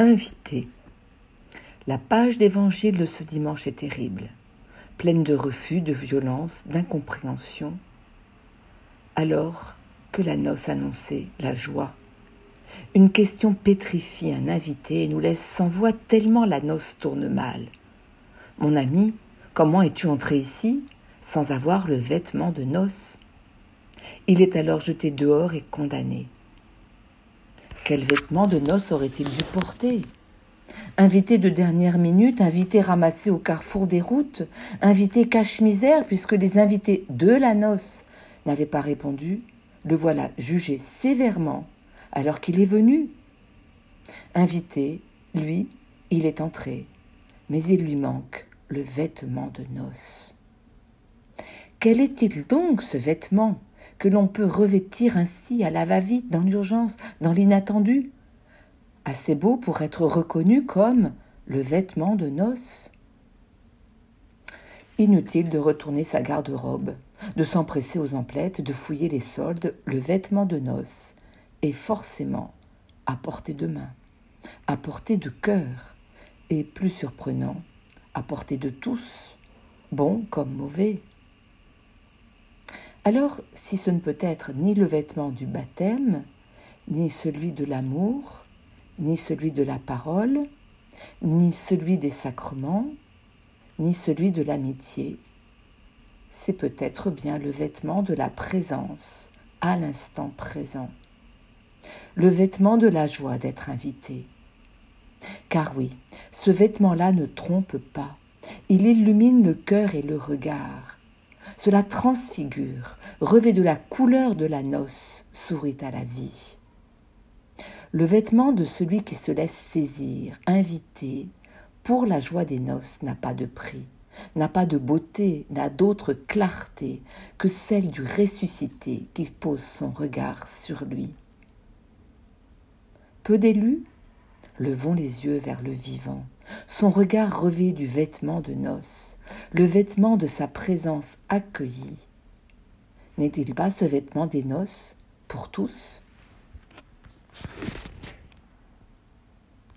Invité. La page d'évangile de ce dimanche est terrible, pleine de refus, de violence, d'incompréhension. Alors que la noce annonçait la joie. Une question pétrifie un invité et nous laisse sans voix tellement la noce tourne mal. « Mon ami, comment es-tu entré ici sans avoir le vêtement de noces ?» Il est alors jeté dehors et condamné. Quel vêtement de noces aurait-il dû porter ? Invité de dernière minute, invité ramassé au carrefour des routes, invité cache-misère puisque les invités de la noce n'avaient pas répondu, le voilà jugé sévèrement alors qu'il est venu. Invité, lui, il est entré, mais il lui manque le vêtement de noces. Quel est-il donc ce vêtement que l'on peut revêtir ainsi à la va-vite, dans l'urgence, dans l'inattendu ? Assez beau pour être reconnu comme le vêtement de noces. Inutile de retourner sa garde-robe, de s'empresser aux emplettes, de fouiller les soldes, le vêtement de noces est forcément à portée de main, à portée de cœur, et plus surprenant, à portée de tous, bons comme mauvais. Alors, si ce ne peut être ni le vêtement du baptême, ni celui de l'amour, ni celui de la parole, ni celui des sacrements, ni celui de l'amitié, c'est peut-être bien le vêtement de la présence à l'instant présent, le vêtement de la joie d'être invité. Car oui, ce vêtement-là ne trompe pas, il illumine le cœur et le regard. Cela transfigure, revêt de la couleur de la noce, sourit à la vie. Le vêtement de celui qui se laisse saisir, invité, pour la joie des noces n'a pas de prix, n'a pas de beauté, n'a d'autre clarté que celle du ressuscité qui pose son regard sur lui. Peu d'élus levons les yeux vers le vivant, son regard revêt du vêtement de noces, le vêtement de sa présence accueillie. N'est-il pas ce vêtement des noces pour tous ?